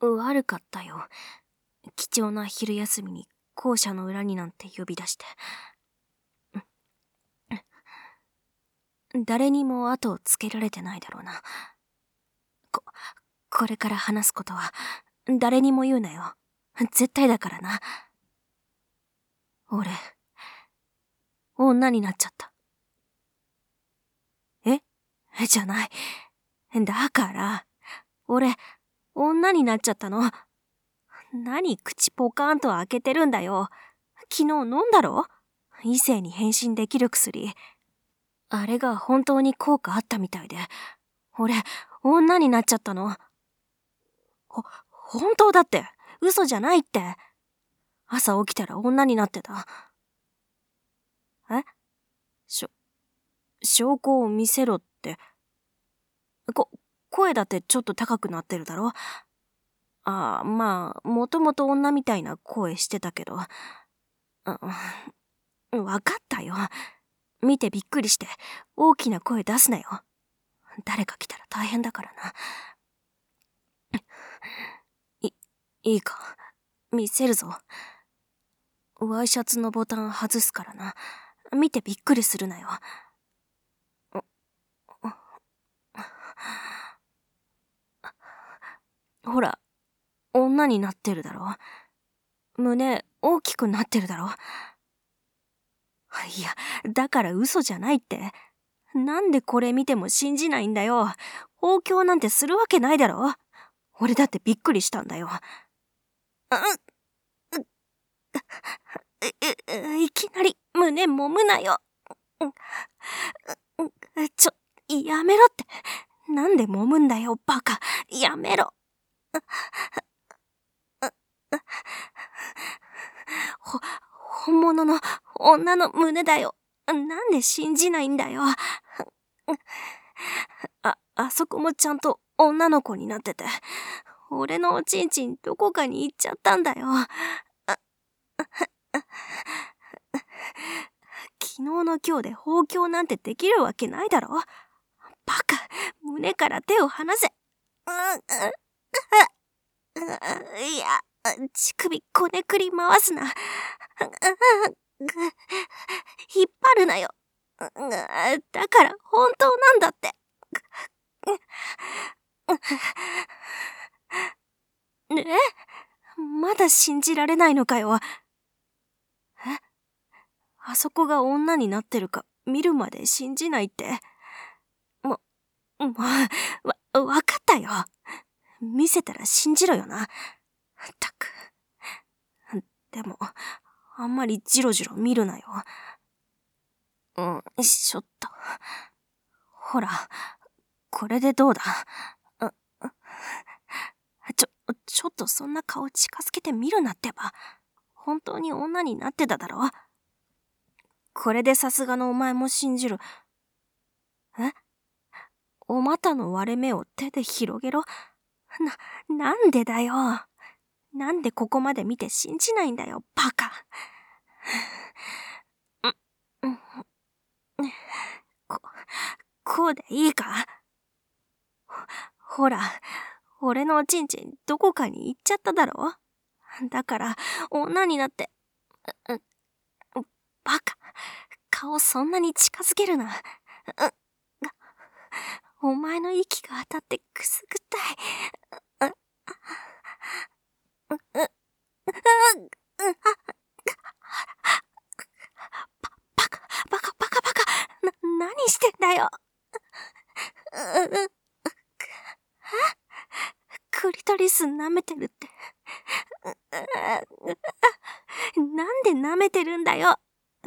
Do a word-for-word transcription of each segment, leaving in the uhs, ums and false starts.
悪かったよ。貴重な昼休みに校舎の裏になんて呼び出して。誰にも後をつけられてないだろうな。こ、これから話すことは誰にも言うなよ。絶対だからな。俺、女になっちゃった。え？じゃない。だから、俺、女になっちゃったの。何口ポカーンと開けてるんだよ。昨日飲んだろ？異性に変身できる薬。あれが本当に効果あったみたいで、俺、女になっちゃったの。ほ、本当だって、嘘じゃないって。朝起きたら女になってた。え？しょ、証拠を見せろって。こ、声だってちょっと高くなってるだろ？ああ、まあ、もともと女みたいな声してたけど。うん、わかったよ。見てびっくりして、大きな声出すなよ。誰か来たら大変だからな。い、いいか。見せるぞ。ワイシャツのボタン外すからな。見てびっくりするなよ。ほら、女になってるだろ。胸大きくなってるだろ。いや、だから嘘じゃないって。なんでこれ見ても信じないんだよ。放狂なんてするわけないだろ。俺だってびっくりしたんだよ。いきなり胸揉むなよ。ちょ、やめろって。なんで揉むんだよ、バカ。やめろ。ほ、本物の女の胸だよ。なんで信じないんだよ。あ、あそこもちゃんと女の子になってて、俺のおちんちんどこかに行っちゃったんだよ。昨日の今日で放狂なんてできるわけないだろ。バカ、胸から手を離せ。いや、乳首こねくり回すな。引っ張るなよ。だから本当なんだって。え？まだ信じられないのかよ。え？あそこが女になってるか見るまで信じないって。も、もう、わ、わかったよ。見せたら信じろよな。ったく。でも、あんまりジロジロ見るなよ。うん、ちょっと。ほら、これでどうだ？ちょ、ちょっとそんな顔近づけてみるなってば。本当に女になってただろ？これでさすがのお前も信じる。え？お股の割れ目を手で広げろ？な、なんでだよ。なんでここまで見て信じないんだよ、バカ。こ、こうでいいか？ほら、俺のおちんちんどこかに行っちゃっただろ？だから、女になって、バカ、顔そんなに近づけるな。お前の息が当たってくすぐったい。バカ、バカ、バカ、バカ、な、何してんだよ。クリトリス舐めてるって。なんで舐めてるんだよ。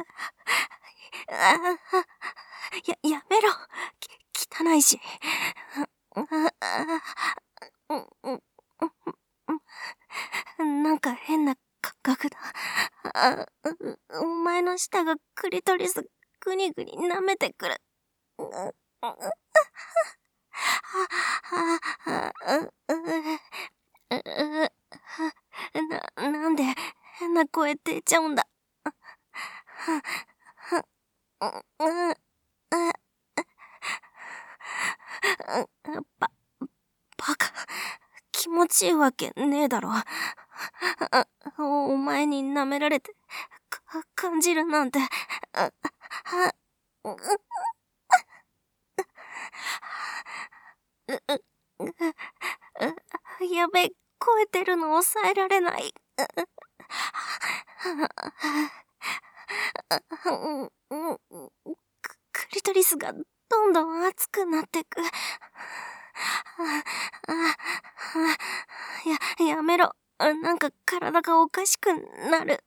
や、やめろ。き、汚いし。なんか変な感覚だ。お前の舌がクリトリスグニグニ舐めてくる。な、なんで変な声出ちゃうんだ。ば、バカ、気持持ちいいわけねえだろ。お前に舐められて、か感じるなんて。やべ、声出るの抑えられない。クリトリスがどんどん熱くなってく。や、やめろ。なんか体がおかしくなる。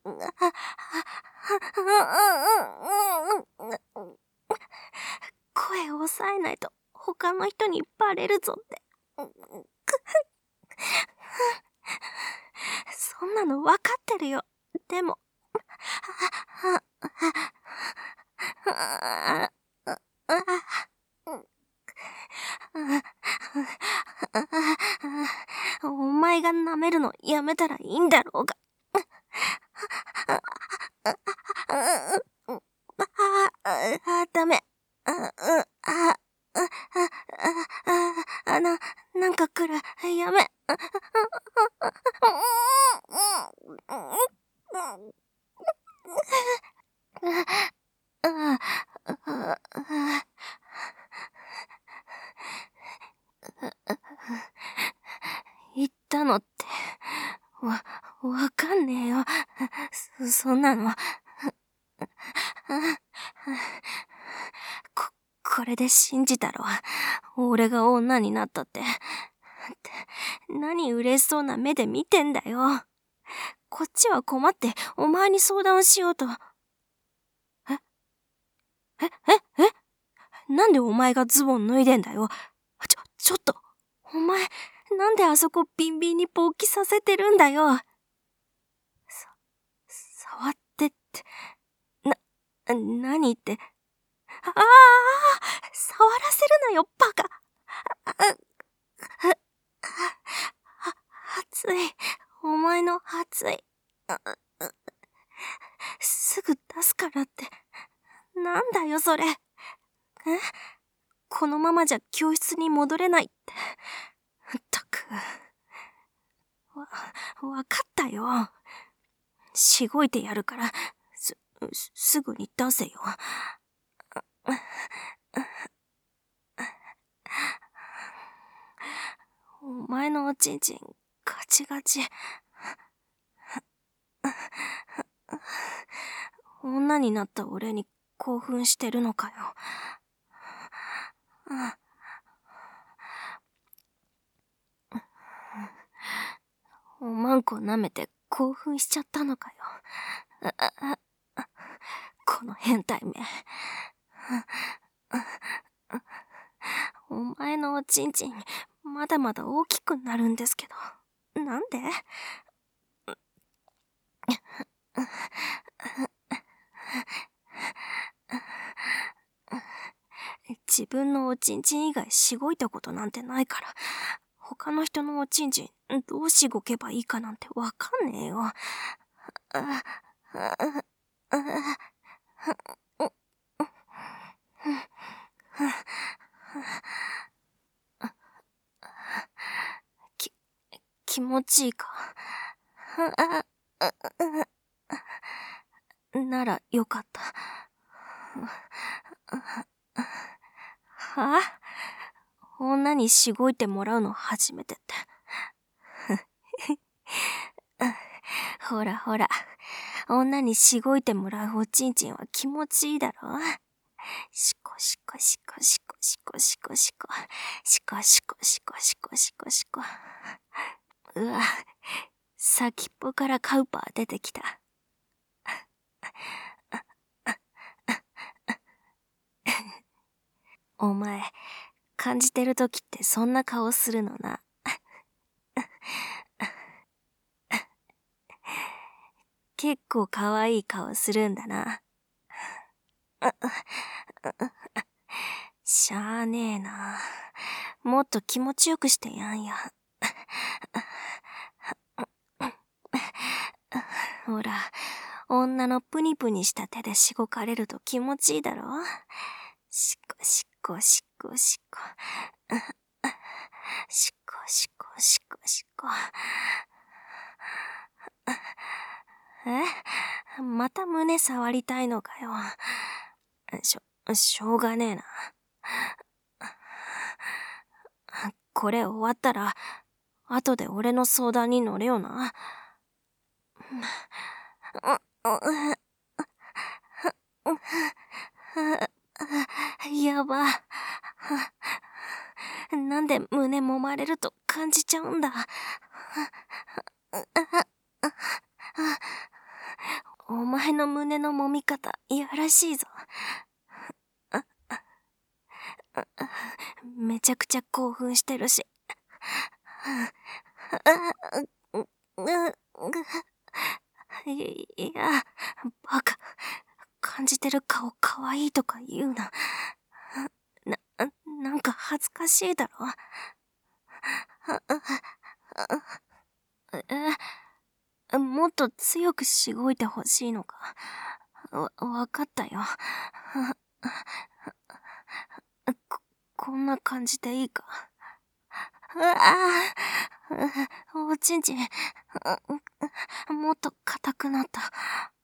声を抑えないと他の人にバレるぞって。そんなの分かってるよ。でも。お前が舐めるのやめたらいいんだろうが。あ、ダメ。あ、あ、あ、な、なんか来る。やめ。言ったのって、わ、わかんねえよ。そ、そんなの。こ、これで信じたろ。俺が女になったって。って、何嬉しそうな目で見てんだよ。こっちは困ってお前に相談しようと。ええええなんでお前がズボン脱いでんだよ。ちょ、ちょっと。お前、なんであそこビンビンに勃起させてるんだよ。さ、触ってって。な、何って。ああ、触らせるなよ、バカ。あ、あ、あ、熱い。お前の熱い。すぐ出すからって。なんだよ、それ。え？このままじゃ教室に戻れないって。ったく。わ、わかったよ。しごいてやるから、す、すぐに出せよ。お前のおちんちん、ガチガチ。女になった俺に興奮してるのかよ。おまんこ舐めて興奮しちゃったのかよ。この変態め。お前のおちんちん、まだまだ大きくなるんですけど。なんで？自分のおちんちん以外しごいたことなんてないから、他の人のおちんちんどうしごけばいいかなんてわかんねえよ。き、気持ちいいか。ならよかった。はあ？女にしごいてもらうの初めてって。ほらほら、女にしごいてもらうおちんちんは気持ちいいだろ？しこしこしこしこしこしこしこ。しこしこしこしこしこしこ。うわ、先っぽからカウパー出てきた。お前、感じてるときってそんな顔するのな。結構可愛い顔するんだな。しゃあねえな。もっと気持ちよくしてやんや。ほら、女のプニプニした手でしごかれると気持ちいいだろ？しこしこしこしこ。しこしこしこしこ。 こ。え？また胸触りたいのかよ。しょ、しょうがねえな。これ終わったら、後で俺の相談に乗れよな。やば。なんで胸揉まれると感じちゃうんだ。お前の胸の揉み方、いやらしいぞ。めちゃくちゃ興奮してるし。いや、バカ。感じてる顔かわいいとか言うな。な、なんか恥ずかしいだろ。え、もっと強くしごいてほしいのか。わ、わかったよ。こ、こんな感じでいいか。うわぁ、おちんちん、もっと硬くなった。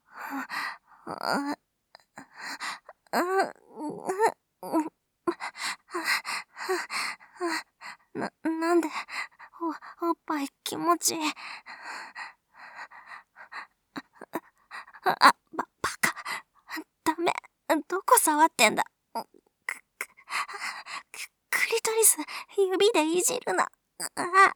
な、なんで、お、おっぱい気持ちいい。あ、ば、バカ。ダメ。どこ触ってんだ。く、く、クリトリス、指でいじるな。あ、あ、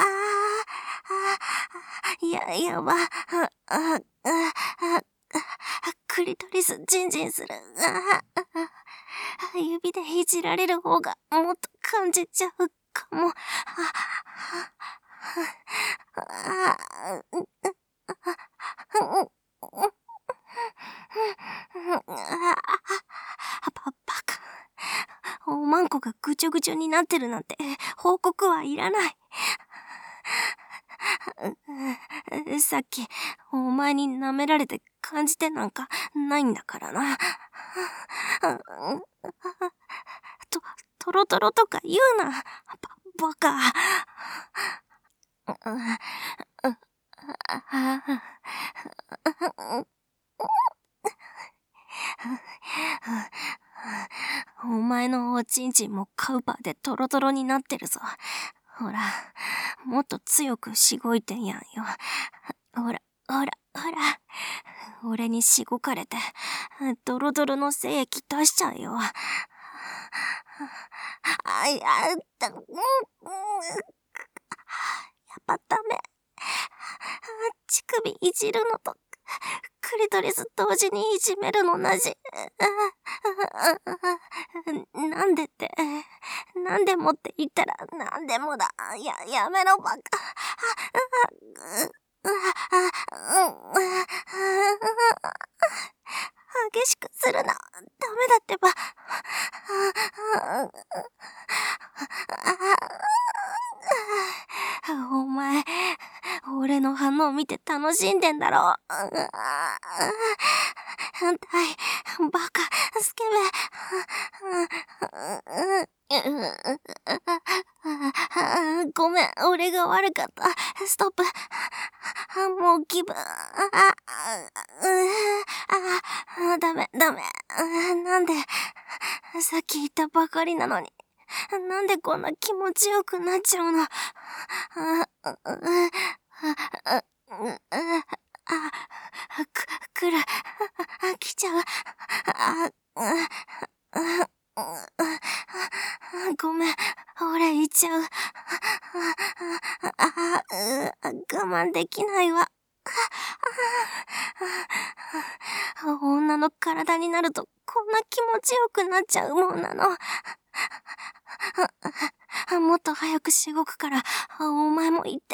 あ、や、やば。あ、あ、あ、クリトリス、ジンジンする。あ、指でいじられる方がもっと感じちゃうかも。バ、バカ。おまんこがぐちょぐちょになってるなんて報告はいらない。さっきお前に舐められて感じてなんかないんだからな。と、トロトロとか言うな。ば、バカ。お前のおちんちんもカウパーでトロトロになってるぞ。ほら、もっと強くしごいてんやんよ。ほら、ほら、ほら。俺にしごかれて、ドロドロの精液出しちゃうよ。あ、いや、だ、うん、うん、やっぱダメ。乳首いじるのと、クリトリス同時にいじめるの同じ。なんでって、なんでもって言ったらなんでもだ。や、やめろバカ。激しくするな。ダメだってば。お前、俺の反応見て楽しんでんだろ。反対、バカ、スケベ。ごめん、俺が悪かった。ストップ。もう気分。ダメ、ダメ。なんで、さっき言ったばかりなのに。なんでこんな気持ちよくなっちゃうの。く、来る。来ちゃう。ごめん、俺行っちゃう。我慢できないわ。女の体になるとこんな気持ちよくなっちゃうもんなの。もっと早くしごくから、お前も行って。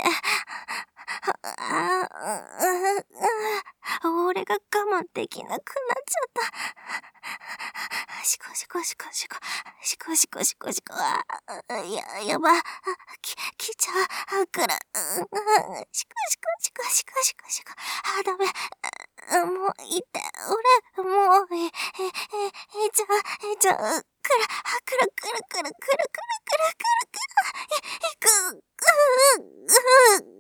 俺が我慢できなくなっちゃった。しこしこしこしこ、しこしこしこしこ、や、やば、き、来ちゃうから、しこしこしこしこしこしこ、あ、ダメ、もういいって、俺、もう、え、え、え、え、ちゃう、え、ちゃう、くる、くる、くる、くる、くる、くる、くる、くる、くる、くる、い、いく、う、う、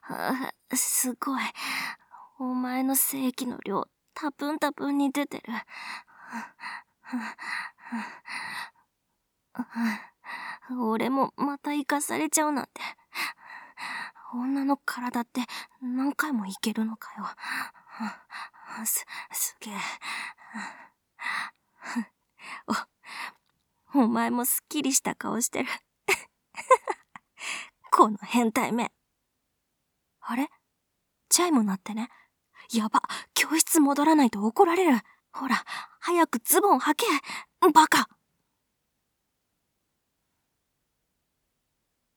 あ、すごい。お前の精液の量、たぷんたぷんに出てる。俺もまた生かされちゃうなんて。女の体って何回もいけるのかよ。す、すげえ。お、お前もすっきりした顔してる。この変態め。あれ？チャイム鳴ってね。やば、教室戻らないと怒られる。ほら、早くズボン履け。バカ。